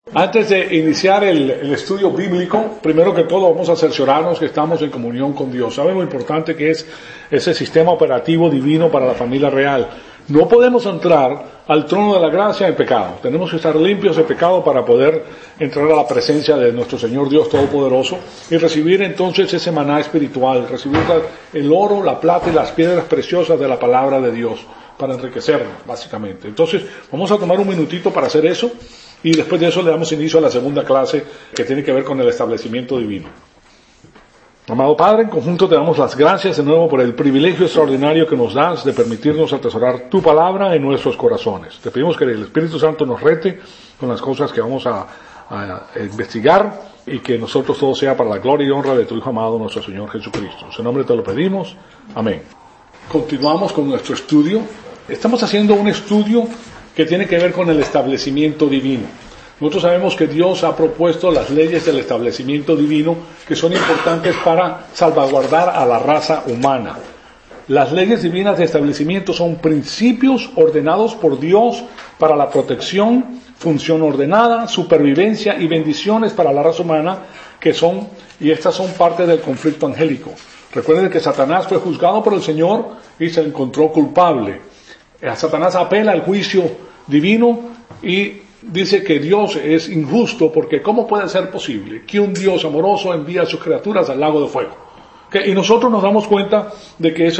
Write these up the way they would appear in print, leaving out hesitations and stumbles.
Antes de iniciar el estudio bíblico, primero que todo vamos a cerciorarnos que estamos en comunión con Dios. ¿Saben lo importante que es ese sistema operativo divino para la familia real? No podemos entrar al trono de la gracia en pecado. Tenemos que estar limpios de pecado para poder entrar a la presencia de nuestro Señor Dios Todopoderoso y recibir entonces ese maná espiritual, recibir el oro, la plata y las piedras preciosas de la palabra de Dios para enriquecernos, básicamente. Entonces, vamos a tomar un minutito para hacer eso. Y después de eso le damos inicio a la segunda clase que tiene que ver con el establecimiento divino. Amado Padre, en conjunto te damos las gracias de nuevo por el privilegio extraordinario que nos das de permitirnos atesorar tu palabra en nuestros corazones. Te pedimos que el Espíritu Santo nos rete con las cosas que vamos a investigar y que nosotros todo sea para la gloria y honra de tu Hijo amado, nuestro Señor Jesucristo. En su nombre te lo pedimos. Amén. Continuamos con nuestro estudio. Estamos haciendo un estudio que tiene que ver con el establecimiento divino. Nosotros sabemos que Dios ha propuesto las leyes del establecimiento divino que son importantes para salvaguardar a la raza humana. Las leyes divinas de establecimiento son principios ordenados por Dios para la protección, función ordenada, supervivencia y bendiciones para la raza humana y estas son parte del conflicto angélico. Recuerden que Satanás fue juzgado por el Señor y se encontró culpable. Satanás apela al juicio divino y dice que Dios es injusto porque ¿cómo puede ser posible que un Dios amoroso envíe a sus criaturas al lago de fuego? Y nosotros nos damos cuenta de que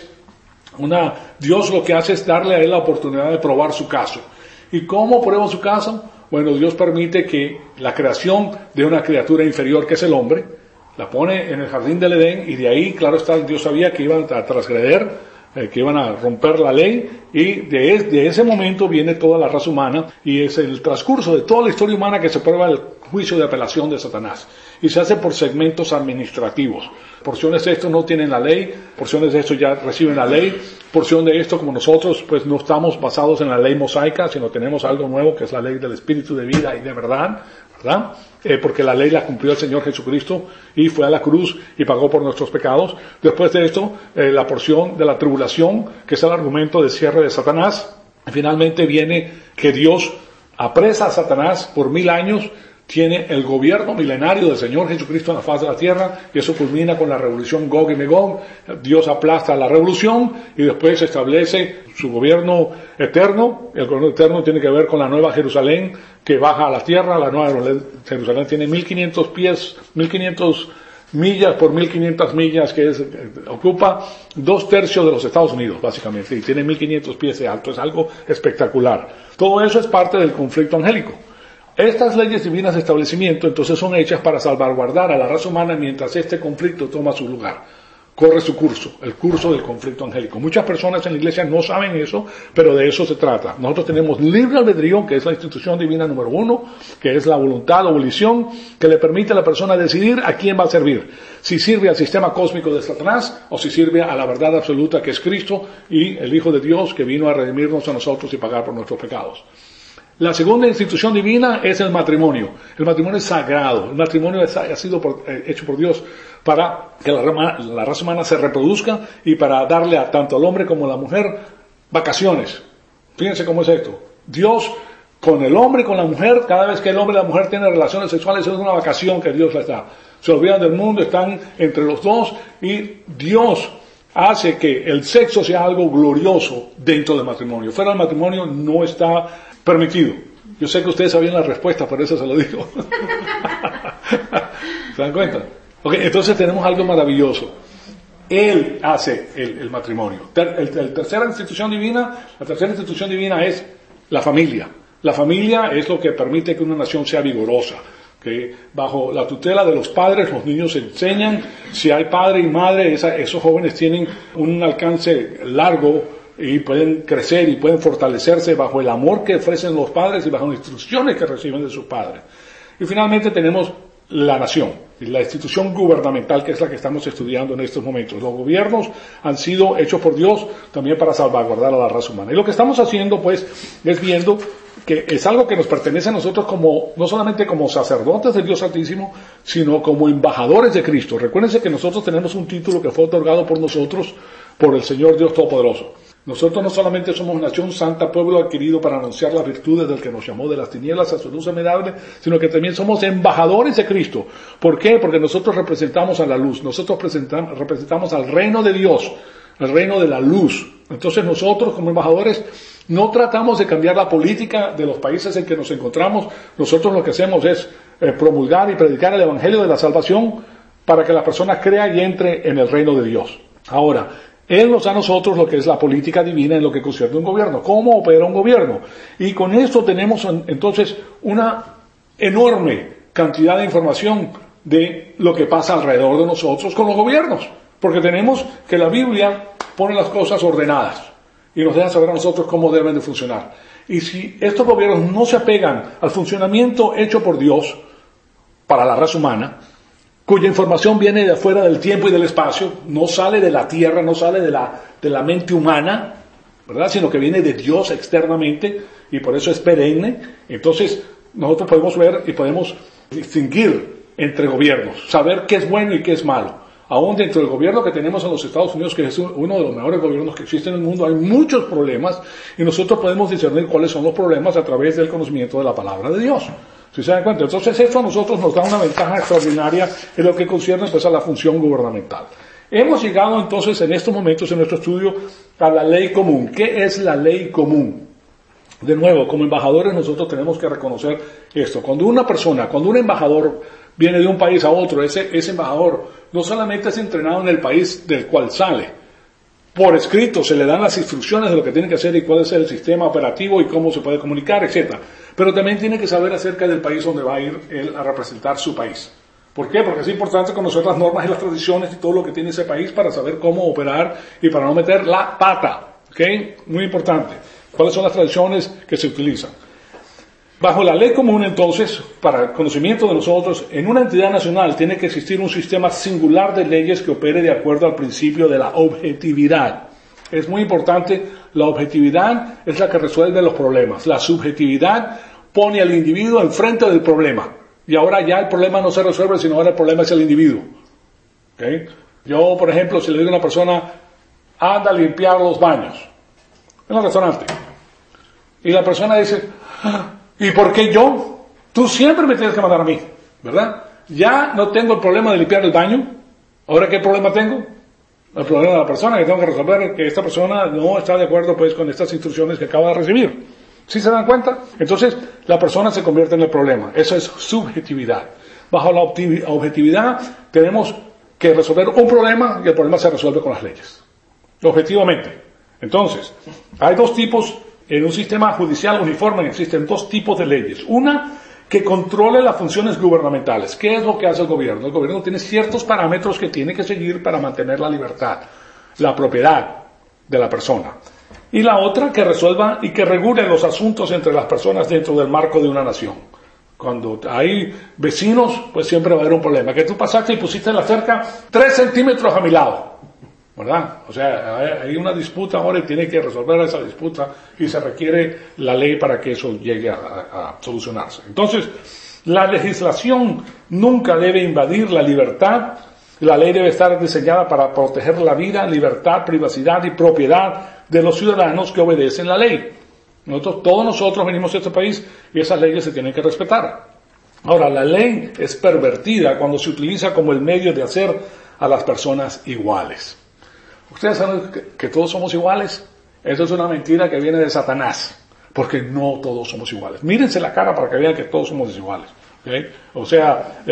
Dios lo que hace es darle a él la oportunidad de probar su caso. ¿Y cómo prueba su caso? Bueno, Dios permite que la creación de una criatura inferior que es el hombre, la pone en el jardín del Edén y de ahí, claro está, Dios sabía que iban a transgreder, que iban a romper la ley y de ese momento viene toda la raza humana y es el transcurso de toda la historia humana que se prueba el juicio de apelación de Satanás y se hace por segmentos administrativos. Porciones de esto no tienen la ley, porciones de esto ya reciben la ley, porción de esto como nosotros pues no estamos basados en la ley mosaica sino tenemos algo nuevo que es la ley del espíritu de vida y de verdad, ¿verdad? Porque la ley la cumplió el Señor Jesucristo y fue a la cruz y pagó por nuestros pecados. Después de esto, la porción de la tribulación, que es el argumento de cierre de Satanás. Finalmente viene que Dios apresa a Satanás por 1000 años, tiene el gobierno milenario del Señor Jesucristo en la faz de la tierra, y eso culmina con la revolución Gog y Magog. Dios aplasta la revolución y después se establece su gobierno eterno. El gobierno eterno tiene que ver con la nueva Jerusalén que baja a la tierra. La nueva Jerusalén tiene 1500 pies, 1500 millas por 1500 millas, ocupa 2/3 de los Estados Unidos, básicamente, y tiene 1500 pies de alto. Es algo espectacular. Todo eso es parte del conflicto angélico. Estas leyes divinas de establecimiento entonces son hechas para salvaguardar a la raza humana mientras este conflicto toma su lugar, corre su curso, el curso del conflicto angélico. Muchas personas en la iglesia no saben eso, pero de eso se trata. Nosotros tenemos libre albedrío, que es la institución divina número 1, que es la voluntad o volición, que le permite a la persona decidir a quién va a servir. Si sirve al sistema cósmico de Satanás, o si sirve a la verdad absoluta que es Cristo y el Hijo de Dios que vino a redimirnos a nosotros y pagar por nuestros pecados. La segunda institución divina es el matrimonio. El matrimonio es sagrado. El matrimonio ha sido hecho por Dios para que la raza humana se reproduzca y para darle a tanto al hombre como a la mujer vacaciones. Fíjense cómo es esto. Dios con el hombre y con la mujer, cada vez que el hombre y la mujer tienen relaciones sexuales, es una vacación que Dios les da. Se olvidan del mundo, están entre los dos y Dios hace que el sexo sea algo glorioso dentro del matrimonio. Fuera del matrimonio no está permitido. Yo sé que ustedes sabían la respuesta, por eso se lo digo. ¿Se dan cuenta? Okay, entonces tenemos algo maravilloso. Él hace el matrimonio. La tercera institución divina es la familia. La familia es lo que permite que una nación sea vigorosa. Que bajo la tutela de los padres los niños se enseñan. Si hay padre y madre, esos jóvenes tienen un alcance largo y pueden crecer y pueden fortalecerse bajo el amor que ofrecen los padres y bajo las instrucciones que reciben de sus padres. Y finalmente tenemos la nación, la institución gubernamental que es la que estamos estudiando en estos momentos. Los gobiernos han sido hechos por Dios también para salvaguardar a la raza humana. Y lo que estamos haciendo pues es viendo que es algo que nos pertenece a nosotros no solamente como sacerdotes de Dios Altísimo, sino como embajadores de Cristo. Recuérdense que nosotros tenemos un título que fue otorgado por nosotros, por el Señor Dios Todopoderoso. Nosotros no solamente somos nación santa, pueblo adquirido para anunciar las virtudes del que nos llamó de las tinieblas a su luz admirable, sino que también somos embajadores de Cristo. ¿Por qué? Porque nosotros representamos a la luz, nosotros representamos al reino de Dios, el reino de la luz. Entonces nosotros como embajadores no tratamos de cambiar la política de los países en que nos encontramos. Nosotros lo que hacemos es promulgar y predicar el evangelio de la salvación para que la persona crea y entre en el reino de Dios. Ahora, Él nos da a nosotros lo que es la política divina en lo que concierne un gobierno, cómo opera un gobierno. Y con esto tenemos entonces una enorme cantidad de información de lo que pasa alrededor de nosotros con los gobiernos. Porque tenemos que la Biblia pone las cosas ordenadas y nos deja saber a nosotros cómo deben de funcionar. Y si estos gobiernos no se apegan al funcionamiento hecho por Dios para la raza humana, cuya información viene de afuera del tiempo y del espacio, no sale de la tierra, no sale de la mente humana, ¿verdad? Sino que viene de Dios externamente y por eso es perenne. Entonces nosotros podemos ver y podemos distinguir entre gobiernos, saber qué es bueno y qué es malo. Aún dentro del gobierno que tenemos en los Estados Unidos, que es uno de los mejores gobiernos que existen en el mundo, hay muchos problemas y nosotros podemos discernir cuáles son los problemas a través del conocimiento de la palabra de Dios. ¿Sí se dan cuenta? Entonces esto a nosotros nos da una ventaja extraordinaria en lo que concierne pues a la función gubernamental. Hemos llegado entonces en estos momentos en nuestro estudio a la ley común. ¿Qué es la ley común? De nuevo, como embajadores nosotros tenemos que reconocer esto. Cuando un embajador viene de un país a otro, ese embajador no solamente es entrenado en el país del cual sale, por escrito se le dan las instrucciones de lo que tiene que hacer y cuál es el sistema operativo y cómo se puede comunicar, etc. Pero también tiene que saber acerca del país donde va a ir él a representar su país. ¿Por qué? Porque es importante conocer las normas y las tradiciones y todo lo que tiene ese país para saber cómo operar y para no meter la pata. ¿Ok? Muy importante. ¿Cuáles son las tradiciones que se utilizan? Bajo la ley común, entonces, para el conocimiento de nosotros, en una entidad nacional tiene que existir un sistema singular de leyes que opere de acuerdo al principio de la objetividad. Es muy importante, la objetividad es la que resuelve los problemas. La subjetividad pone al individuo enfrente del problema. Y ahora ya el problema no se resuelve, sino ahora el problema es el individuo. ¿Okay? Yo, por ejemplo, si le digo a una persona, anda a limpiar los baños en el restaurante, y la persona dice, ¿y por qué yo? Tú siempre me tienes que mandar a mí, ¿verdad? Ya no tengo el problema de limpiar el baño. ¿Ahora qué problema tengo? El problema de la persona que tengo que resolver, que esta persona no está de acuerdo pues con estas instrucciones que acaba de recibir. ¿Sí se dan cuenta? Entonces, la persona se convierte en el problema. Eso es subjetividad. Bajo la objetividad tenemos que resolver un problema y el problema se resuelve con las leyes. Objetivamente. Entonces, hay dos tipos. En un sistema judicial uniforme existen dos tipos de leyes. Una que controle las funciones gubernamentales. ¿Qué es lo que hace el gobierno? El gobierno tiene ciertos parámetros que tiene que seguir para mantener la libertad, la propiedad de la persona. Y la otra que resuelva y que regule los asuntos entre las personas dentro del marco de una nación. Cuando hay vecinos, pues siempre va a haber un problema. Que tú pasaste y pusiste la cerca 3 centímetros a mi lado. ¿Verdad? O sea, hay una disputa ahora y tiene que resolver esa disputa y se requiere la ley para que eso llegue a solucionarse. Entonces, la legislación nunca debe invadir la libertad. La ley debe estar diseñada para proteger la vida, libertad, privacidad y propiedad de los ciudadanos que obedecen la ley. Todos nosotros venimos de este país y esas leyes se tienen que respetar. Ahora, la ley es pervertida cuando se utiliza como el medio de hacer a las personas iguales. ¿Ustedes saben que todos somos iguales? Eso es una mentira que viene de Satanás, porque no todos somos iguales. Mírense la cara para que vean que todos somos desiguales. ¿Okay? O sea,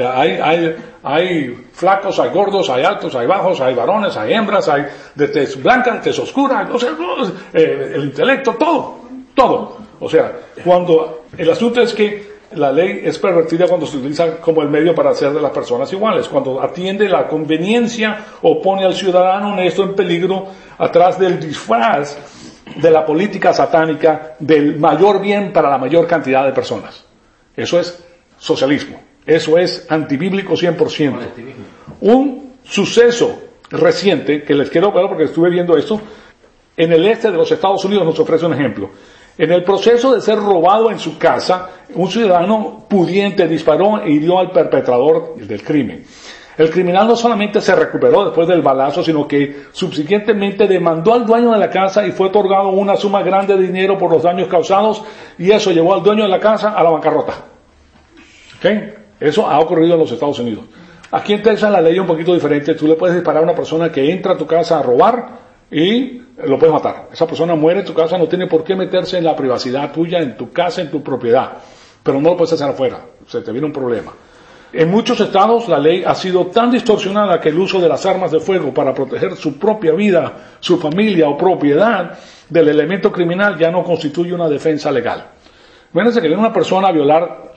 hay flacos, hay gordos, hay altos, hay bajos, hay varones, hay hembras, hay de tez blanca, de tez oscura, o sea, el intelecto, todo. O sea, cuando el asunto es que la ley es pervertida cuando se utiliza como el medio para hacer de las personas iguales, cuando atiende la conveniencia o pone al ciudadano honesto en peligro atrás del disfraz de la política satánica del mayor bien para la mayor cantidad de personas. Eso es socialismo, eso es antibíblico 100%. Un suceso reciente que les quiero ver porque estuve viendo esto, en el este de los Estados Unidos nos ofrece un ejemplo. En el proceso de ser robado en su casa, un ciudadano pudiente disparó e hirió al perpetrador del crimen. El criminal no solamente se recuperó después del balazo, sino que subsiguientemente demandó al dueño de la casa y fue otorgado una suma grande de dinero por los daños causados, y eso llevó al dueño de la casa a la bancarrota. ¿Okay? Eso ha ocurrido en los Estados Unidos. Aquí en Texas la ley es un poquito diferente. Tú le puedes disparar a una persona que entra a tu casa a robar y lo puedes matar. Esa persona muere en tu casa, no tiene por qué meterse en la privacidad tuya, en tu casa, en tu propiedad. Pero no lo puedes hacer afuera. Se te viene un problema. En muchos estados la ley ha sido tan distorsionada que el uso de las armas de fuego para proteger su propia vida, su familia o propiedad del elemento criminal ya no constituye una defensa legal. Imagínense que viene una persona a violar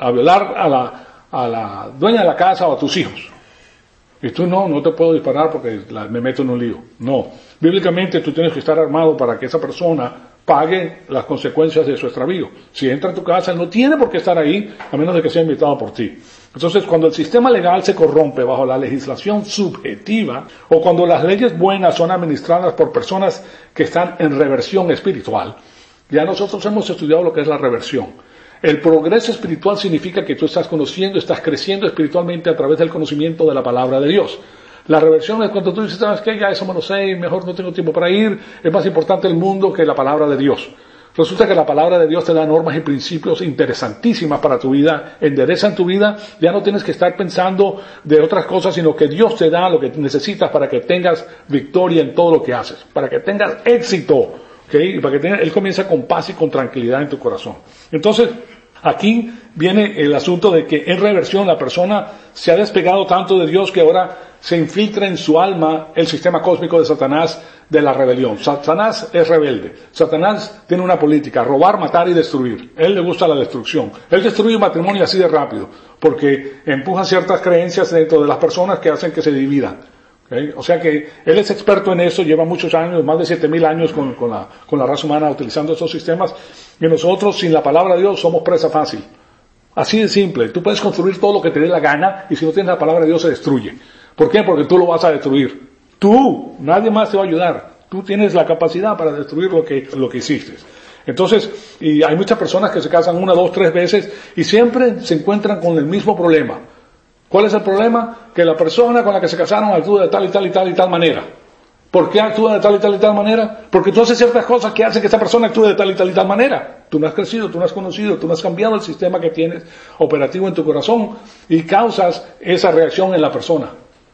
a la dueña de la casa o a tus hijos. Y tú no te puedo disparar porque me meto en un lío. No. Bíblicamente tú tienes que estar armado para que esa persona pague las consecuencias de su extravío. Si entra a tu casa, él no tiene por qué estar ahí, a menos de que sea invitado por ti. Entonces, cuando el sistema legal se corrompe bajo la legislación subjetiva, o cuando las leyes buenas son administradas por personas que están en reversión espiritual, ya nosotros hemos estudiado lo que es la reversión. El progreso espiritual significa que tú estás conociendo, estás creciendo espiritualmente a través del conocimiento de la palabra de Dios. La reversión es cuando tú dices, ¿sabes qué? Ya eso me lo sé, mejor no tengo tiempo para ir, es más importante el mundo que la palabra de Dios. Resulta que la palabra de Dios te da normas y principios interesantísimas para tu vida, enderezan tu vida, ya no tienes que estar pensando de otras cosas, sino que Dios te da lo que necesitas para que tengas victoria en todo lo que haces, para que tengas éxito, ¿okay? Y para que Él comienza con paz y con tranquilidad en tu corazón. Entonces, aquí viene el asunto de que en reversión la persona se ha despegado tanto de Dios que ahora se infiltra en su alma el sistema cósmico de Satanás de la rebelión. Satanás es rebelde. Satanás tiene una política: robar, matar y destruir. A él le gusta la destrucción. Él destruye un matrimonio así de rápido porque empuja ciertas creencias dentro de las personas que hacen que se dividan. ¿Okay? O sea que él es experto en eso, lleva muchos años, más de 7,000 años con la raza humana utilizando esos sistemas, y nosotros sin la palabra de Dios somos presa fácil. Así de simple. Tú puedes construir todo lo que te dé la gana y si no tienes la palabra de Dios se destruye. ¿Por qué? Porque tú lo vas a destruir. Tú, nadie más te va a ayudar. Tú tienes la capacidad para destruir lo que hiciste. Entonces, y hay muchas personas que se casan 1, 2, 3 veces y siempre se encuentran con el mismo problema. ¿Cuál es el problema? Que la persona con la que se casaron actúa de tal y tal y tal y tal manera. ¿Por qué actúa de tal y tal y tal manera? Porque tú haces ciertas cosas que hacen que esa persona actúe de tal y tal y tal manera. Tú no has crecido, tú no has conocido, tú no has cambiado el sistema que tienes operativo en tu corazón y causas esa reacción en la persona.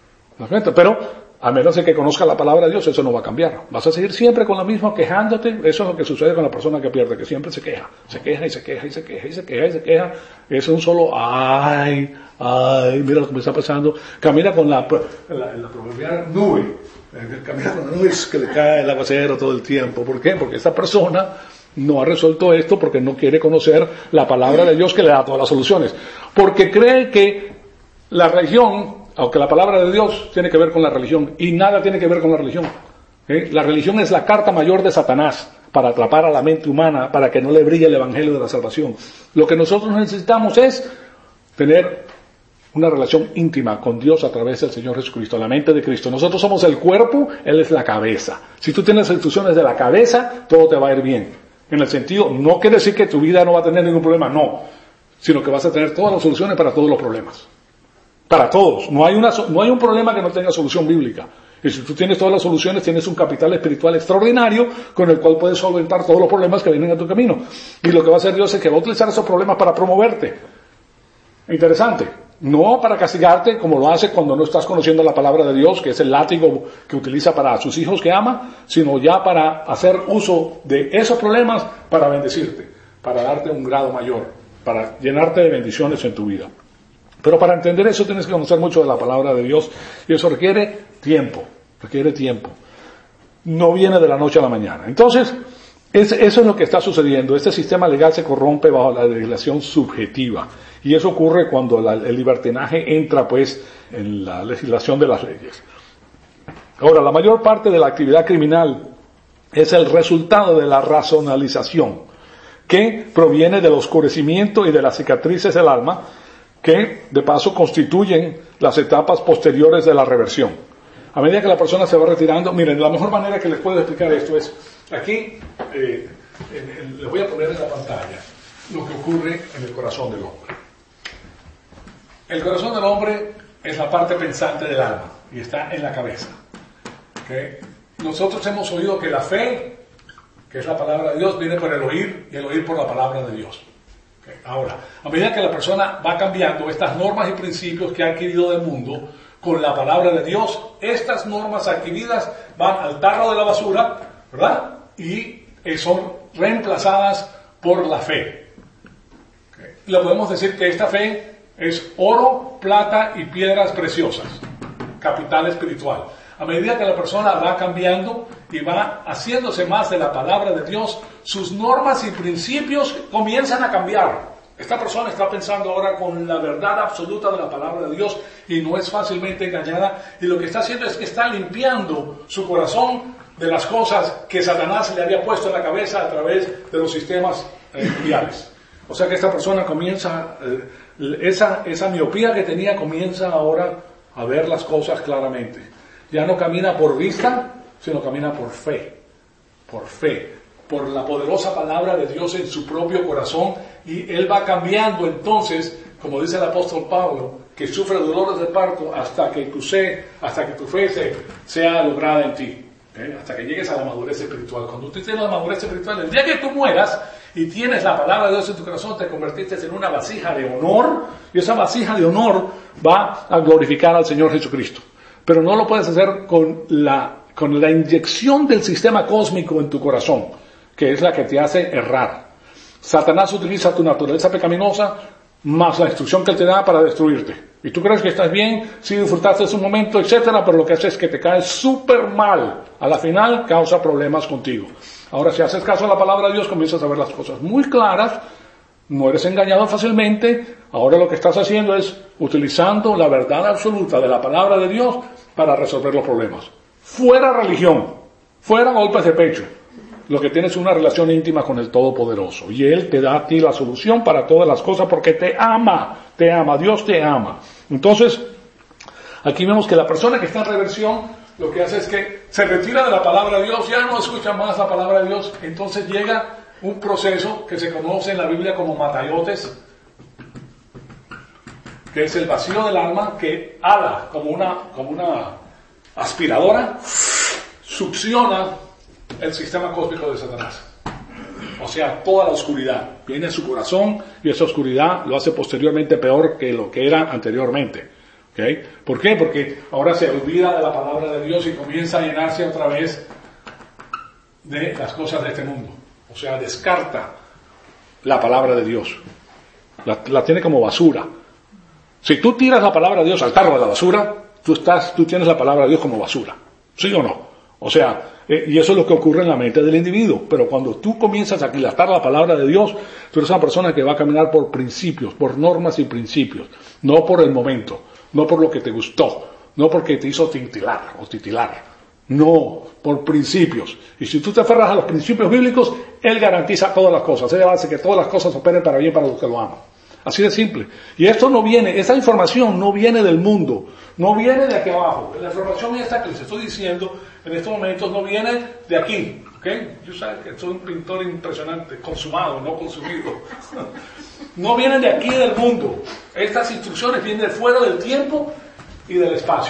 Pero a menos de que conozca la palabra de Dios, eso no va a cambiar. Vas a seguir siempre con lo mismo, quejándote. Eso es lo que sucede con la persona que pierde, que siempre se queja y se queja y se queja y se queja y se queja. Es un solo ay, mira lo que me está pasando. Camina con la proverbial nube. Camina con la nube que le cae el aguacero todo el tiempo. ¿Por qué? Porque esta persona no ha resuelto esto porque no quiere conocer la palabra de Dios que le da todas las soluciones. Porque cree que la religión, aunque la palabra de Dios tiene que ver con la religión, y nada tiene que ver con la religión. La religión es la carta mayor de Satanás para atrapar a la mente humana, para que no le brille el evangelio de la salvación. Lo que nosotros necesitamos es tener una relación íntima con Dios a través del Señor Jesucristo, la mente de Cristo. Nosotros somos el cuerpo, Él es la cabeza. Si tú tienes las instrucciones de la cabeza, todo te va a ir bien. En el sentido, no quiere decir que tu vida no va a tener ningún problema, no, sino que vas a tener todas las soluciones para todos los problemas. Para todos. No hay un problema que no tenga solución bíblica. Y si tú tienes todas las soluciones, tienes un capital espiritual extraordinario con el cual puedes solventar todos los problemas que vienen a tu camino. Y lo que va a hacer Dios es que va a utilizar esos problemas para promoverte. Interesante. No para castigarte como lo hace cuando no estás conociendo la palabra de Dios, que es el látigo que utiliza para sus hijos que ama, sino ya para hacer uso de esos problemas para bendecirte, para darte un grado mayor, para llenarte de bendiciones en tu vida. Pero para entender eso tienes que conocer mucho de la palabra de Dios y eso requiere tiempo. No viene de la noche a la mañana. Entonces, eso es lo que está sucediendo. Este sistema legal se corrompe bajo la legislación subjetiva y eso ocurre cuando el libertinaje entra pues en la legislación de las leyes. Ahora, la mayor parte de la actividad criminal es el resultado de la racionalización que proviene del oscurecimiento y de las cicatrices del alma, que de paso constituyen las etapas posteriores de la reversión. A medida que la persona se va retirando, miren, la mejor manera que les puedo explicar esto es, aquí les voy a poner en la pantalla lo que ocurre en el corazón del hombre. El corazón del hombre es la parte pensante del alma y está en la cabeza. ¿Okay? Nosotros hemos oído que la fe, que es la palabra de Dios, viene por el oír y el oír por la palabra de Dios. ¿Okay? Ahora, a medida que la persona va cambiando estas normas y principios que ha adquirido del mundo con la palabra de Dios, estas normas adquiridas van al tarro de la basura, ¿verdad? Y son reemplazadas por la fe. ¿Okay? Le podemos decir que esta fe es oro, plata y piedras preciosas, capital espiritual. A medida que la persona va cambiando y va haciéndose más de la palabra de Dios, sus normas y principios comienzan a cambiar. Esta persona está pensando ahora con la verdad absoluta de la palabra de Dios y no es fácilmente engañada. Y lo que está haciendo es que está limpiando su corazón de las cosas que Satanás le había puesto en la cabeza a través de los sistemas mundiales. O sea que esta persona comienza, esa miopía que tenía comienza ahora a ver las cosas claramente. Ya no camina por vista, sino camina por fe, por la poderosa palabra de Dios en su propio corazón, y él va cambiando entonces, como dice el apóstol Pablo, que sufre dolores de parto hasta que tu fe sea lograda en ti, hasta que llegues a la madurez espiritual. Cuando tú tienes la madurez espiritual, el día que tú mueras y tienes la palabra de Dios en tu corazón, te convertiste en una vasija de honor, y esa vasija de honor va a glorificar al Señor Jesucristo. Pero no lo puedes hacer con la inyección del sistema cósmico en tu corazón, que es la que te hace errar. Satanás utiliza tu naturaleza pecaminosa más la instrucción que él te da para destruirte. Y tú crees que estás bien, sí disfrutaste de su momento, etcétera, pero lo que hace es que te caes súper mal. A la final causa problemas contigo. Ahora, si haces caso a la palabra de Dios, comienzas a ver las cosas muy claras, no eres engañado fácilmente. Ahora lo que estás haciendo es utilizando la verdad absoluta de la palabra de Dios para resolver los problemas. Fuera religión, fuera golpes de pecho. Lo que tienes es una relación íntima con el Todopoderoso. Y Él te da a ti la solución para todas las cosas porque te ama, Dios te ama. Entonces, aquí vemos que la persona que está en reversión, lo que hace es que se retira de la palabra de Dios, ya no escucha más la palabra de Dios, entonces llega un proceso que se conoce en la Biblia como matayotes, que es el vacío del alma que ala como una aspiradora, succiona el sistema cósmico de Satanás. O sea, toda la oscuridad viene a su corazón y esa oscuridad lo hace posteriormente peor que lo que era anteriormente. ¿Okay? ¿Por qué? Porque ahora se olvida de la palabra de Dios y comienza a llenarse otra vez de las cosas de este mundo. O sea, descarta la palabra de Dios. La tiene como basura. Si tú tiras la palabra de Dios al tarro de la basura, tú tienes la palabra de Dios como basura. ¿Sí o no? O sea, y eso es lo que ocurre en la mente del individuo. Pero cuando tú comienzas a aquilatar la palabra de Dios, tú eres una persona que va a caminar por principios, por normas y principios. No por el momento, no por lo que te gustó, no porque te hizo tintilar o titilar. No, por principios. Y si tú te aferras a los principios bíblicos, Él garantiza todas las cosas. Él hace que todas las cosas operen para bien para los que lo aman. Así de simple. Y esto no viene, esa información no viene del mundo, no viene de aquí abajo. La información esta que les estoy diciendo en estos momentos no viene de aquí. ¿Okay? Yo sé que soy un pintor impresionante, consumado, no consumido. No vienen de aquí del mundo. Estas instrucciones vienen de fuera del tiempo y del espacio.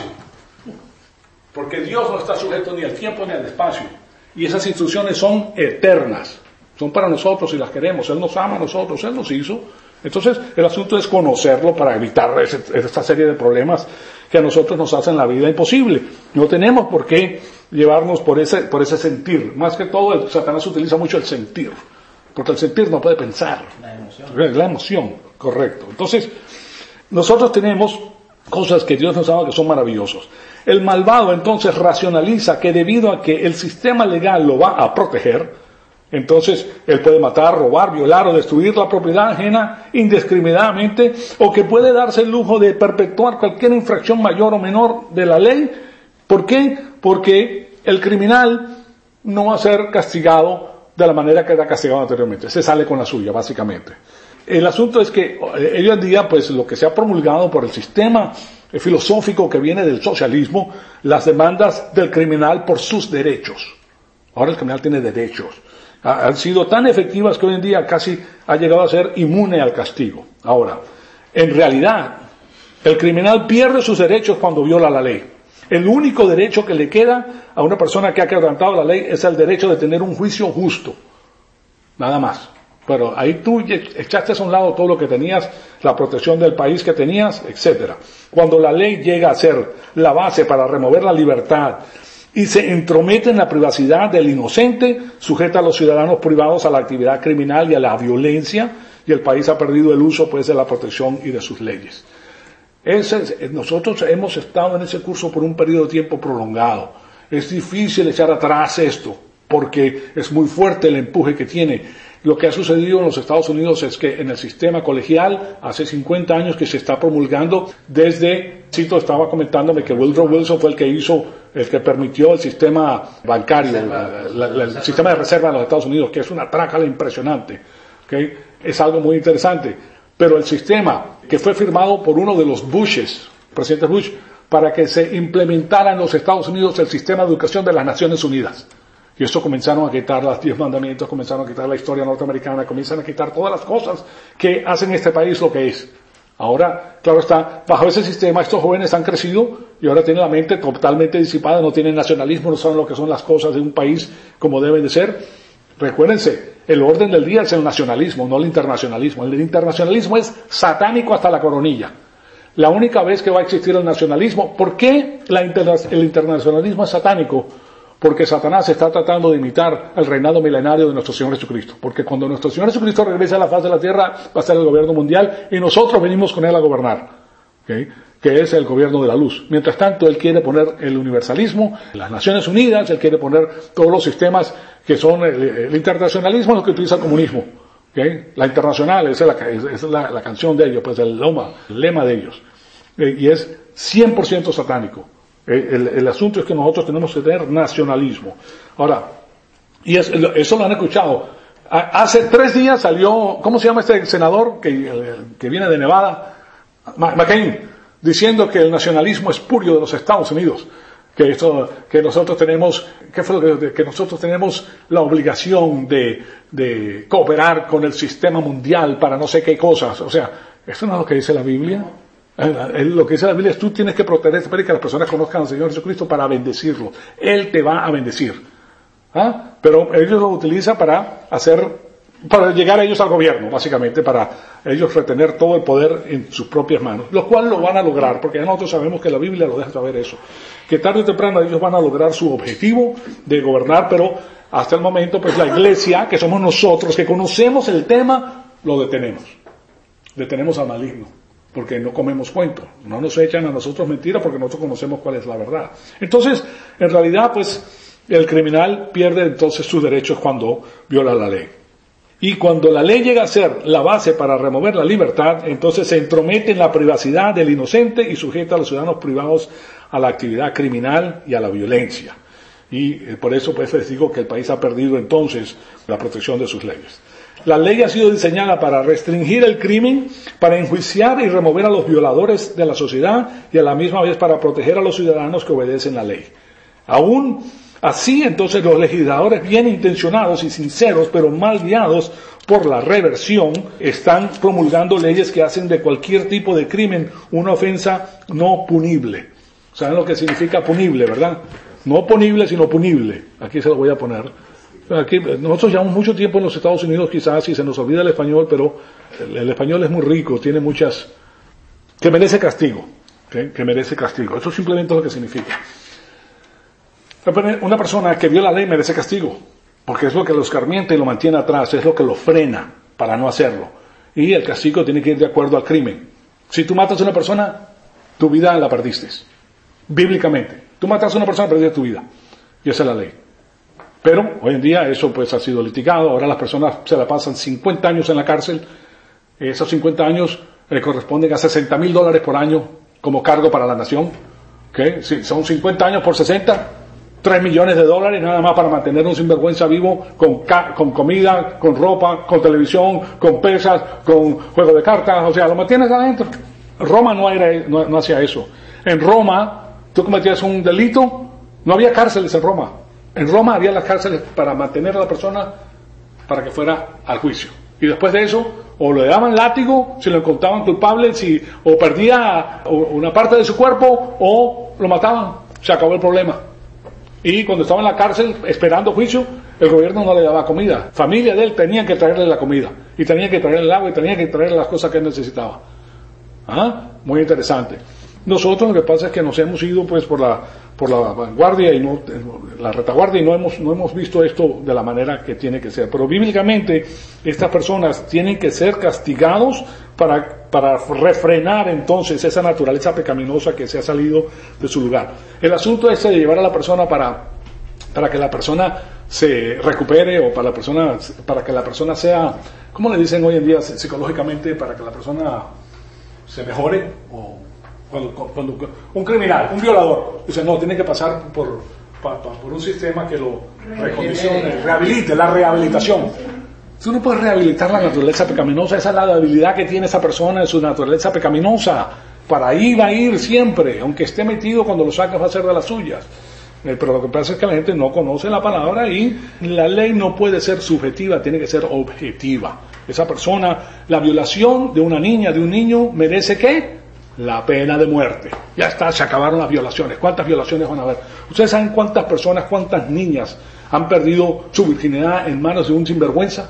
Porque Dios no está sujeto ni al tiempo ni al espacio. Y esas instrucciones son eternas. Son para nosotros si las queremos. Él nos ama a nosotros, Él nos hizo. Entonces, el asunto es conocerlo para evitar esta serie de problemas que a nosotros nos hacen la vida imposible. No tenemos por qué llevarnos por ese sentir. Más que todo, Satanás utiliza mucho el sentir. Porque el sentir no puede pensar. La emoción, correcto. Entonces, nosotros tenemos cosas que Dios nos ha dado que son maravillosos. El malvado entonces racionaliza que debido a que el sistema legal lo va a proteger, entonces él puede matar, robar, violar o destruir la propiedad ajena indiscriminadamente, o que puede darse el lujo de perpetuar cualquier infracción mayor o menor de la ley. ¿Por qué? Porque el criminal no va a ser castigado de la manera que era castigado anteriormente. Se sale con la suya, básicamente. El asunto es que hoy en día, pues lo que se ha promulgado por el sistema filosófico que viene del socialismo, las demandas del criminal por sus derechos. Ahora el criminal tiene derechos. Han sido tan efectivas que hoy en día casi ha llegado a ser inmune al castigo. Ahora, en realidad, El criminal pierde sus derechos cuando viola la ley. El único derecho que le queda a una persona que ha quebrantado la ley es el derecho de tener un juicio justo. Nada más. Pero ahí tú echaste a un lado todo lo que tenías, la protección del país que tenías, etcétera. Cuando la ley llega a ser la base para remover la libertad y se entromete en la privacidad del inocente, sujeta a los ciudadanos privados a la actividad criminal y a la violencia, y el país ha perdido el uso pues de la protección y de sus leyes. Nosotros hemos estado en ese curso por un periodo de tiempo prolongado. Es difícil echar atrás esto, porque es muy fuerte el empuje que tiene. Lo que ha sucedido en los Estados Unidos es que en el sistema colegial, hace 50 años que se está promulgando Cito estaba comentándome que Woodrow Wilson fue el que permitió el sistema bancario, el sistema de reserva de los Estados Unidos, que es una trácala impresionante, ¿okay? Es algo muy interesante. Pero el sistema que fue firmado por uno de los presidente Bush, para que se implementara en los Estados Unidos el sistema de educación de las Naciones Unidas. Y eso comenzaron a quitar los 10 mandamientos, comenzaron a quitar la historia norteamericana, comienzan a quitar todas las cosas que hacen este país lo que es. Ahora, claro está, bajo ese sistema estos jóvenes han crecido y ahora tienen la mente totalmente disipada, no tienen nacionalismo, no saben lo que son las cosas de un país como deben de ser. Recuérdense, el orden del día es el nacionalismo, no el internacionalismo. El internacionalismo es satánico hasta la coronilla. La única vez que va a existir el nacionalismo, ¿por qué el internacionalismo es satánico? Porque Satanás está tratando de imitar el reinado milenario de nuestro Señor Jesucristo. Porque cuando nuestro Señor Jesucristo regrese a la faz de la tierra, va a ser el gobierno mundial y nosotros venimos con Él a gobernar. ¿Okay? Que es el gobierno de la luz. Mientras tanto, Él quiere poner el universalismo, las Naciones Unidas, Él quiere poner todos los sistemas que son el internacionalismo, es lo que utiliza el comunismo. ¿Okay? La internacional, esa es la canción de ellos, pues el lema de ellos. Y es 100% satánico. El asunto es que nosotros tenemos que tener nacionalismo. Ahora, eso lo han escuchado. Hace 3 días salió, ¿cómo se llama este senador que viene de Nevada? McCain, diciendo que el nacionalismo espurio de los Estados Unidos, que nosotros tenemos, que nosotros tenemos la obligación de cooperar con el sistema mundial para no sé qué cosas. O sea, ¿esto no es lo que dice la Biblia? Lo que dice la Biblia es tú tienes que proteger para que las personas conozcan al Señor Jesucristo para bendecirlo. Él te va a bendecir. Pero ellos lo utilizan para llegar a ellos al gobierno, básicamente, para ellos retener todo el poder en sus propias manos, lo cual lo van a lograr, porque nosotros sabemos que la Biblia lo deja saber eso, que tarde o temprano ellos van a lograr su objetivo de gobernar, pero hasta el momento, pues la iglesia, que somos nosotros, que conocemos el tema, lo detenemos al maligno, porque no comemos cuento, no nos echan a nosotros mentiras, porque nosotros conocemos cuál es la verdad. Entonces, en realidad, pues, el criminal pierde entonces sus derechos cuando viola la ley. Y cuando la ley llega a ser la base para remover la libertad, entonces se entromete en la privacidad del inocente y sujeta a los ciudadanos privados a la actividad criminal y a la violencia. Y por eso pues les digo que el país ha perdido entonces la protección de sus leyes. La ley ha sido diseñada para restringir el crimen, para enjuiciar y remover a los violadores de la sociedad y a la misma vez para proteger a los ciudadanos que obedecen la ley. Aún así, entonces, los legisladores bien intencionados y sinceros, pero mal guiados por la reversión, están promulgando leyes que hacen de cualquier tipo de crimen una ofensa no punible. ¿Saben lo que significa punible, verdad? No punible, sino punible. Aquí se lo voy a poner. Aquí, nosotros llevamos mucho tiempo en los Estados Unidos, quizás, y se nos olvida el español, pero el español es muy rico, tiene muchas... que merece castigo. ¿Okay? Que merece castigo. Eso simplemente es lo que significa. Una persona que viola la ley merece castigo, porque es lo que lo escarmienta y lo mantiene atrás, es lo que lo frena para no hacerlo. Y el castigo tiene que ir de acuerdo al crimen. Si tú matas a una persona, tu vida la perdiste. Bíblicamente. Tú matas a una persona, perdiste tu vida. Y esa es la ley. Pero hoy en día eso pues ha sido litigado. Ahora las personas se la pasan 50 años en la cárcel. Esos 50 años le corresponden a $60,000 por año como cargo para la nación. ¿Okay? Si son 50 años por 60... $3 millones nada más para mantener un sinvergüenza vivo con comida, con ropa, con televisión, con pesas, con juego de cartas, o sea, lo mantienes adentro. Roma no hacía eso. En Roma, tú cometías un delito, no había cárceles en Roma. En Roma había las cárceles para mantener a la persona para que fuera al juicio. Y después de eso, o le daban látigo si lo encontraban culpable, o perdía una parte de su cuerpo, o lo mataban. Se acabó el problema. Y cuando estaba en la cárcel esperando juicio, el gobierno no le daba comida. Familia de él tenían que traerle la comida, y tenían que traerle el agua, y tenían que traerle las cosas que él necesitaba. Muy interesante. Nosotros lo que pasa es que nos hemos ido pues por la vanguardia y no la retaguardia, y no hemos visto esto de la manera que tiene que ser. Pero bíblicamente estas personas tienen que ser castigados para refrenar entonces esa naturaleza pecaminosa que se ha salido de su lugar. El asunto es de llevar a la persona para que la persona se recupere, o para que la persona sea, ¿cómo le dicen hoy en día psicológicamente? Para que la persona se mejore, o cuando un criminal, un violador, dice, no, tiene que pasar por un sistema que lo recondicione, rehabilite, la rehabilitación. Tú no puedes rehabilitar la naturaleza pecaminosa, esa es la debilidad que tiene esa persona en su naturaleza pecaminosa. Para ahí va a ir siempre, aunque esté metido, cuando lo sacas va a ser de las suyas. Pero lo que pasa es que la gente no conoce la palabra, y la ley no puede ser subjetiva, tiene que ser objetiva. Esa persona, la violación de una niña, de un niño, merece ¿qué? La pena de muerte. Ya está, se acabaron las violaciones. ¿Cuántas violaciones van a haber? ¿Ustedes saben cuántas personas, cuántas niñas han perdido su virginidad en manos de un sinvergüenza?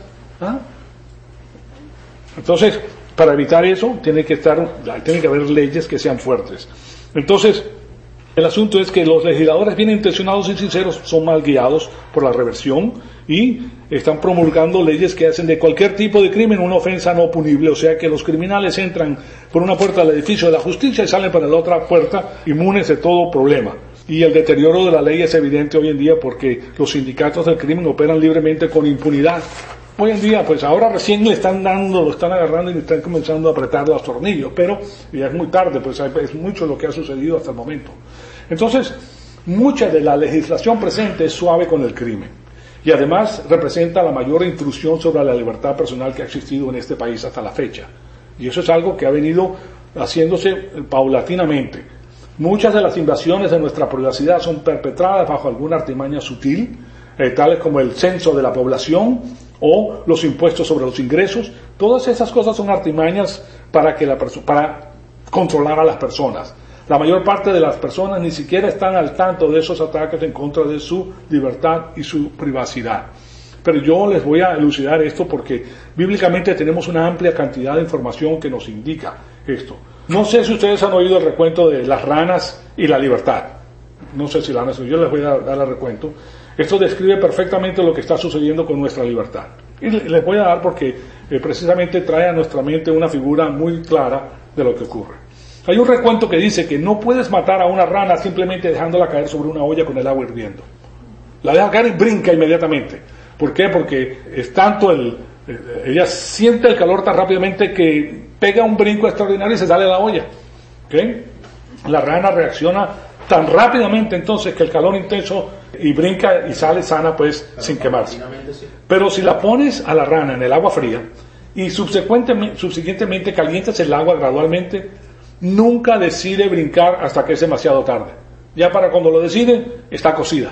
Entonces, para evitar eso, tiene que haber leyes que sean fuertes. Entonces, el asunto es que los legisladores bien intencionados y sinceros son mal guiados por la reversión, y están promulgando leyes que hacen de cualquier tipo de crimen una ofensa no punible. O sea que los criminales entran por una puerta del edificio de la justicia y salen por la otra puerta inmunes de todo problema. Y el deterioro de la ley es evidente hoy en día, porque los sindicatos del crimen operan libremente con impunidad. Hoy en día, pues ahora recién lo están agarrando y están comenzando a apretar los tornillos, pero ya es muy tarde, pues es mucho lo que ha sucedido hasta el momento. Entonces, mucha de la legislación presente es suave con el crimen, y además representa la mayor intrusión sobre la libertad personal que ha existido en este país hasta la fecha. Y eso es algo que ha venido haciéndose paulatinamente. Muchas de las invasiones de nuestra privacidad son perpetradas bajo alguna artimaña sutil, tales como el censo de la población o los impuestos sobre los ingresos. Todas esas cosas son artimañas para controlar a las personas. La mayor parte de las personas ni siquiera están al tanto de esos ataques en contra de su libertad y su privacidad. Pero yo les voy a elucidar esto, porque bíblicamente tenemos una amplia cantidad de información que nos indica esto. No sé si ustedes han oído el recuento de las ranas y la libertad. No sé si la han oído, yo les voy a dar el recuento. Esto describe perfectamente lo que está sucediendo con nuestra libertad. Y les voy a dar porque precisamente trae a nuestra mente una figura muy clara de lo que ocurre. Hay un recuento que dice que no puedes matar a una rana simplemente dejándola caer sobre una olla con el agua hirviendo. La deja caer y brinca inmediatamente. ¿Por qué? Porque es tanto ella siente el calor tan rápidamente que pega un brinco extraordinario y se sale de la olla. ¿Okay? La rana reacciona tan rápidamente entonces que el calor intenso, y brinca y sale sana, pues sin quemarse. Pero si la pones a la rana en el agua fría y subsiguientemente calientas el agua gradualmente, nunca decide brincar hasta que es demasiado tarde. Ya para cuando lo decide, está cocida.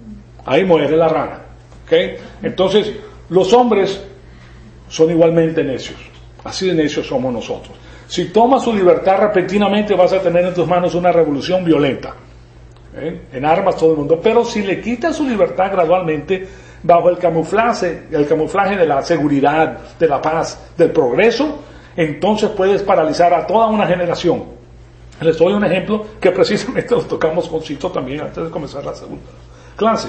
Ahí muere la rana. ¿Okay? Entonces, los hombres son igualmente necios. Así de necios somos nosotros. Si tomas su libertad repentinamente, vas a tener en tus manos una revolución violenta. En armas todo el mundo. Pero si le quitas su libertad gradualmente, bajo el camuflaje de la seguridad, de la paz, del progreso, entonces puedes paralizar a toda una generación. Les doy un ejemplo que precisamente lo tocamos con Cito también antes de comenzar la segunda clase.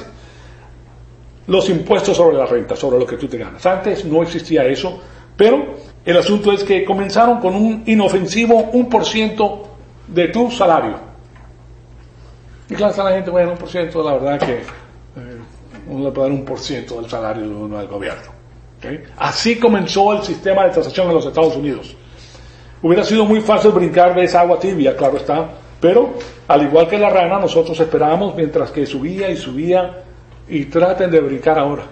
Los impuestos sobre la renta, sobre lo que tú te ganas. Antes no existía eso, pero el asunto es que comenzaron con un inofensivo 1% de tu salario. Y claro, la gente, bueno, 1%, la verdad que uno le puede dar 1% del salario de uno del gobierno. ¿Okay? Así comenzó el sistema de tasación en los Estados Unidos. Hubiera sido muy fácil brincar de esa agua tibia, claro está, pero al igual que la rana, nosotros esperábamos mientras que subía y subía, y traten de brincar ahora.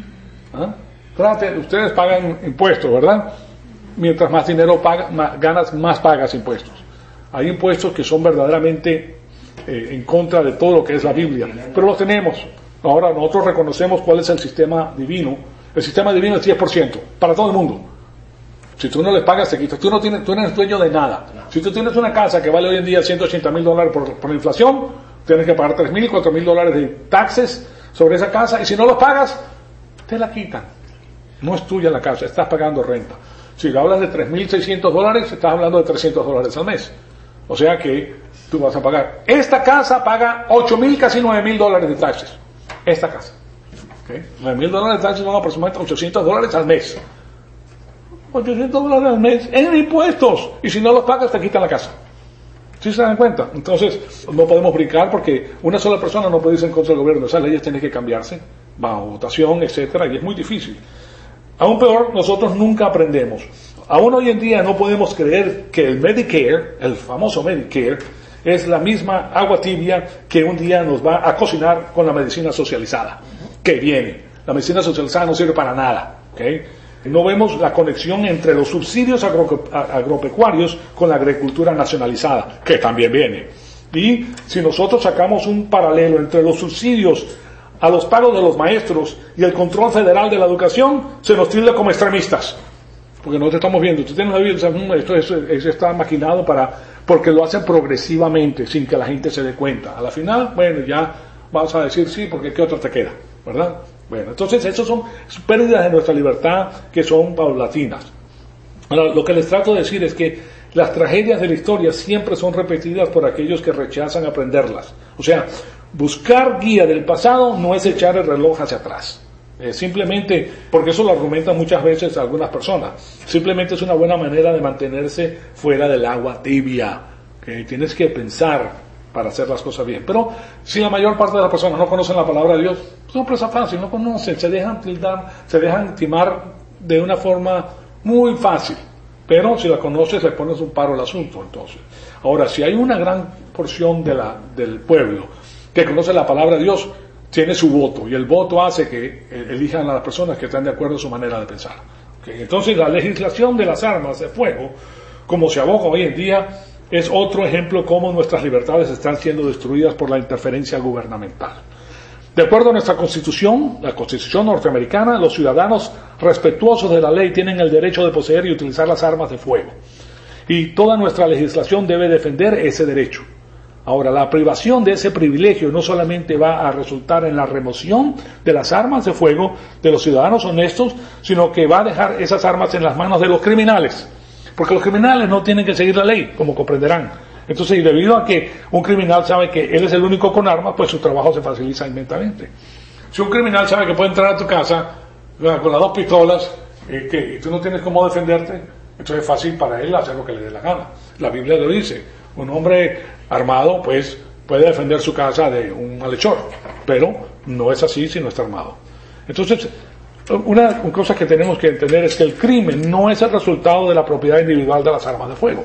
Ustedes pagan impuestos, ¿verdad? Mientras más dinero ganas, más pagas impuestos. Hay impuestos que son verdaderamente en contra de todo lo que es la Biblia, pero los tenemos. Ahora nosotros reconocemos cuál es el sistema divino. El sistema divino es 10% para todo el mundo. Si tú no les pagas, te quitas. Tú no eres dueño de nada. Si tú tienes una casa que vale hoy en día $180,000 por la inflación, tienes que pagar $3,000, $4,000 de taxes sobre esa casa, y si no los pagas, te la quitan. No es tuya la casa, estás pagando renta. Si hablas de $3,600, estás hablando de $300 al mes. O sea que tú vas a pagar. Esta casa paga $8,000, casi $9,000 de taxes. Esta casa. ¿Okay? $9,000 de taxes son aproximadamente $800 al mes. $800 al mes en impuestos. Y si no los pagas, te quitan la casa. ¿Sí se dan cuenta? Entonces, no podemos brincar porque una sola persona no puede irse en contra del gobierno. Esas leyes tienen que cambiarse bajo votación, etcétera, y es muy difícil. Aún peor, nosotros nunca aprendemos. Aún hoy en día no podemos creer que el Medicare, el famoso Medicare, es la misma agua tibia que un día nos va a cocinar con la medicina socializada que viene. La medicina socializada no sirve para nada, ¿okay? No vemos la conexión entre los subsidios agropecuarios con la agricultura nacionalizada, que también viene. Y si nosotros sacamos un paralelo entre los subsidios a los pagos de los maestros y el control federal de la educación, se nos tilda como extremistas. Porque nosotros estamos viendo, tú tienes la Biblia, esto está maquinado porque lo hacen progresivamente, sin que la gente se dé cuenta. A la final, bueno, ya vas a decir sí, porque ¿qué otra te queda? ¿Verdad? Bueno, entonces esas son pérdidas de nuestra libertad que son paulatinas. Ahora, lo que les trato de decir es que las tragedias de la historia siempre son repetidas por aquellos que rechazan aprenderlas. O sea, buscar guía del pasado no es echar el reloj hacia atrás. Simplemente, porque eso lo argumentan muchas veces algunas personas, simplemente es una buena manera de mantenerse fuera del agua tibia, que tienes que pensar para hacer las cosas bien. Pero si la mayor parte de las personas no conocen la palabra de Dios, es una presa fácil, no conocen, se dejan tildar, se dejan timar de una forma muy fácil. Pero si la conoces, le pones un paro al asunto. Entonces, ahora, si hay una gran porción del pueblo que conoce la palabra de Dios, tiene su voto, y el voto hace que elijan a las personas que están de acuerdo a su manera de pensar. ¿Okay? Entonces, la legislación de las armas de fuego, como se aboga hoy en día, es otro ejemplo cómo nuestras libertades están siendo destruidas por la interferencia gubernamental. De acuerdo a nuestra Constitución, la Constitución norteamericana, los ciudadanos respetuosos de la ley tienen el derecho de poseer y utilizar las armas de fuego. Y toda nuestra legislación debe defender ese derecho. Ahora, la privación de ese privilegio no solamente va a resultar en la remoción de las armas de fuego de los ciudadanos honestos, sino que va a dejar esas armas en las manos de los criminales. Porque los criminales no tienen que seguir la ley, como comprenderán. Entonces, y debido a que un criminal sabe que él es el único con armas, pues su trabajo se facilita inmensamente. Si un criminal sabe que puede entrar a tu casa con las 2 pistolas y tú no tienes cómo defenderte, entonces es fácil para él hacer lo que le dé la gana. La Biblia lo dice. Un hombre armado, pues, puede defender su casa de un malhechor, pero no es así si no está armado. Entonces, una cosa que tenemos que entender es que el crimen no es el resultado de la propiedad individual de las armas de fuego.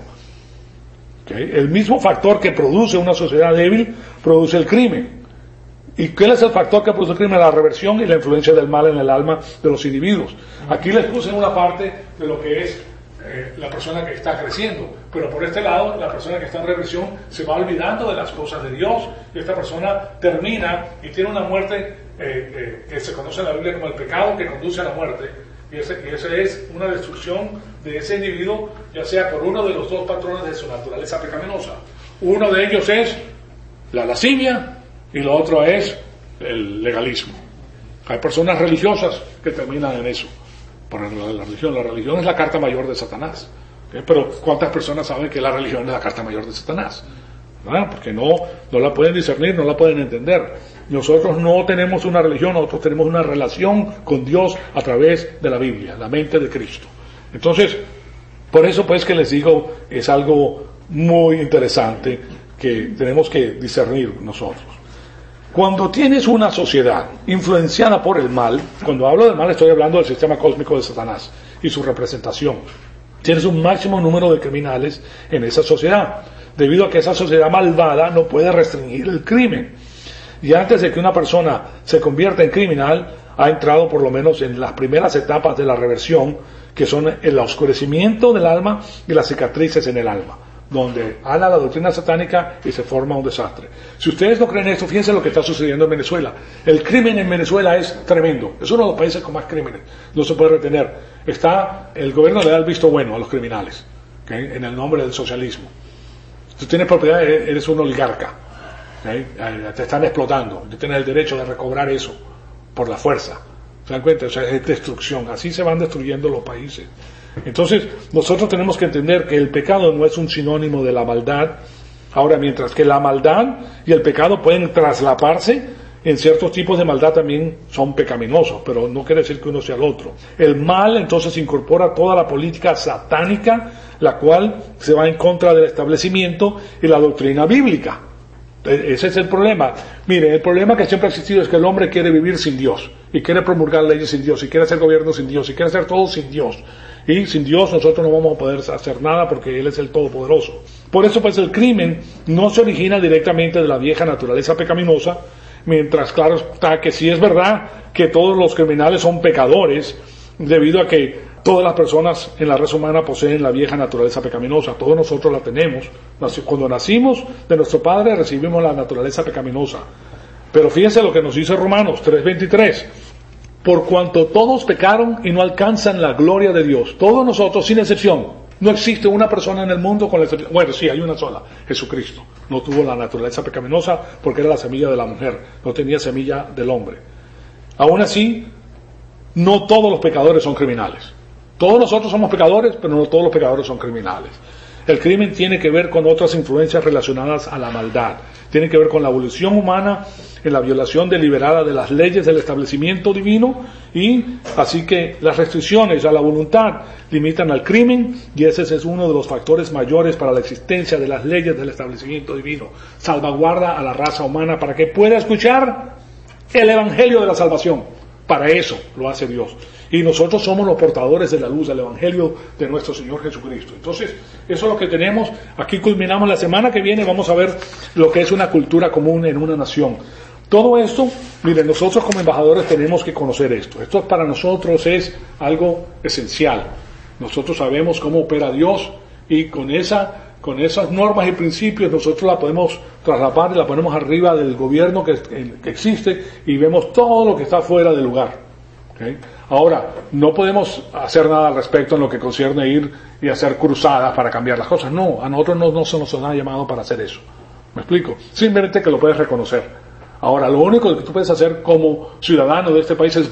¿Okay? El mismo factor que produce una sociedad débil produce el crimen. ¿Y cuál es el factor que produce el crimen? La reversión y la influencia del mal en el alma de los individuos. Aquí les puse una parte de lo que es la persona que está creciendo, pero por este lado, la persona que está en reversión se va olvidando de las cosas de Dios, y esta persona termina y tiene una muerte que se conoce en la Biblia como el pecado que conduce a la muerte, y esa es una destrucción de ese individuo, ya sea por uno de los 2 patrones de su naturaleza pecaminosa. Uno de ellos es la lascivia y lo otro es el legalismo. Hay personas religiosas que terminan en eso. Por la religión es la carta mayor de Satanás. ¿Okay? Pero ¿cuántas personas saben que la religión es la carta mayor de Satanás? ¿Verdad? Porque no la pueden discernir, no la pueden entender. Nosotros no tenemos una religión, nosotros tenemos una relación con Dios a través de la Biblia, la mente de Cristo. Entonces, por eso pues que les digo, es algo muy interesante que tenemos que discernir nosotros. Cuando tienes una sociedad influenciada por el mal, cuando hablo del mal estoy hablando del sistema cósmico de Satanás y su representación, tienes un máximo número de criminales en esa sociedad, debido a que esa sociedad malvada no puede restringir el crimen. Y antes de que una persona se convierta en criminal, ha entrado por lo menos en las primeras etapas de la reversión, que son el oscurecimiento del alma y las cicatrices en el alma. donde habla la doctrina satánica y se forma un desastre. Si ustedes no creen esto, fíjense lo que está sucediendo en Venezuela. El crimen en Venezuela es tremendo. Es uno de los países con más crímenes. No se puede retener. El gobierno le da el visto bueno a los criminales, ¿okay? En el nombre del socialismo. Si tú tienes propiedad, eres un oligarca, ¿okay? Te están explotando. Tú tienes el derecho de recobrar eso por la fuerza. ¿Se dan cuenta? O sea, es destrucción. Así se van destruyendo los países. Entonces, nosotros tenemos que entender que el pecado no es un sinónimo de la maldad. Ahora, mientras que la maldad y el pecado pueden traslaparse, en ciertos tipos de maldad también son pecaminosos, pero no quiere decir que uno sea el otro. El mal, entonces, incorpora toda la política satánica, la cual se va en contra del establecimiento y la doctrina bíblica. Ese es el problema. Mire, el problema que siempre ha existido es que el hombre quiere vivir sin Dios, y quiere promulgar leyes sin Dios, y quiere hacer gobierno sin Dios, y quiere hacer todo sin Dios. Y sin Dios nosotros no vamos a poder hacer nada porque Él es el Todopoderoso. Por eso pues el crimen no se origina directamente de la vieja naturaleza pecaminosa, mientras claro está que sí es verdad que todos los criminales son pecadores, debido a que todas las personas en la raza humana poseen la vieja naturaleza pecaminosa. Todos nosotros la tenemos. Cuando nacimos de nuestro Padre recibimos la naturaleza pecaminosa. Pero fíjense lo que nos dice Romanos 3:23. Por cuanto todos pecaron y no alcanzan la gloria de Dios. Todos nosotros, sin excepción. No existe una persona en el mundo con la excepción. Bueno, sí, hay una sola. Jesucristo. No tuvo la naturaleza pecaminosa porque era la semilla de la mujer. No tenía semilla del hombre. Aún así, no todos los pecadores son criminales. Todos nosotros somos pecadores, pero no todos los pecadores son criminales. El crimen tiene que ver con otras influencias relacionadas a la maldad. Tiene que ver con la evolución humana, en la violación deliberada de las leyes del establecimiento divino, y así que las restricciones a la voluntad limitan al crimen, y ese es uno de los factores mayores para la existencia de las leyes del establecimiento divino. Salvaguarda a la raza humana para que pueda escuchar el evangelio de la salvación. Para eso lo hace Dios. Y nosotros somos los portadores de la luz del evangelio de nuestro Señor Jesucristo. Entonces, eso es lo que tenemos. Aquí culminamos la semana que viene. Vamos a ver lo que es una cultura común en una nación. Todo esto, miren, nosotros como embajadores tenemos que conocer esto. Esto para nosotros es algo esencial. Nosotros sabemos cómo opera Dios, y con esas normas y principios nosotros la podemos traslapar y la ponemos arriba del gobierno que existe, y vemos todo lo que está fuera del lugar. ¿Okay? Ahora, no podemos hacer nada al respecto en lo que concierne ir y hacer cruzadas para cambiar las cosas. No, a nosotros no se nos ha llamado para hacer eso. ¿Me explico? Simplemente que lo puedes reconocer. Ahora, lo único que tú puedes hacer como ciudadano de este país es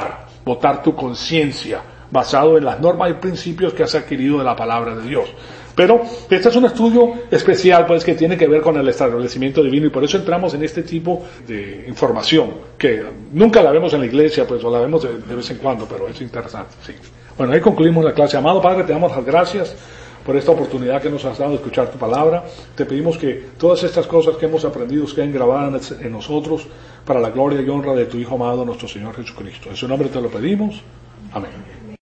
votar tu conciencia, basado en las normas y principios que has adquirido de la palabra de Dios. Pero este es un estudio especial, pues, que tiene que ver con el establecimiento divino, y por eso entramos en este tipo de información, que nunca la vemos en la iglesia, pues, o la vemos de vez en cuando, pero es interesante, sí. Bueno, ahí concluimos la clase. Amado Padre, te damos las gracias por esta oportunidad que nos has dado de escuchar tu palabra. Te pedimos que todas estas cosas que hemos aprendido queden grabadas en nosotros para la gloria y honra de tu Hijo amado, nuestro Señor Jesucristo. En su nombre te lo pedimos. Amén.